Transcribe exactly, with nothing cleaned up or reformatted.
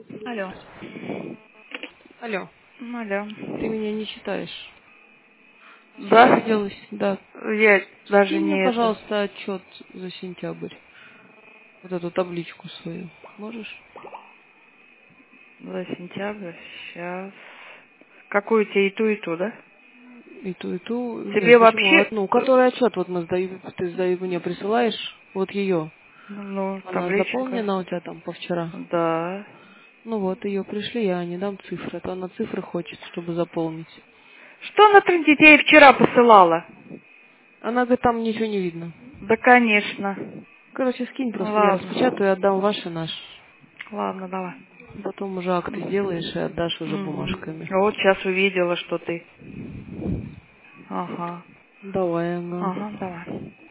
Алло. Алло, Алло. ты меня не читаешь. Все Да? увиделось, да. Я даже Скинь мне, не это. пожалуйста, отчет за сентябрь. Вот эту табличку свою. Можешь? За сентябрь. Сейчас. Какую тебе и ту, и ту, да? И ту, и ту. Тебе Нет, почему вообще... одну? Которая отчет вот мы сдаем, ты сдаешь, мне присылаешь, вот ее. Ну, Она табличка. заполнена у тебя там повчера. Да. Ну вот, ее пришли, я не дам цифры, а то она цифры хочет, чтобы заполнить. Что она там детей вчера посылала? Она говорит, там ничего не видно. Да, конечно. Короче, скинь просто, я распечатаю и Ладно. отдам ваш и наш. Ладно, давай. Потом уже акты сделаешь и отдашь уже Мгм. бумажками. Вот сейчас увидела, что ты. Ага. Давай, ага. Ага, давай.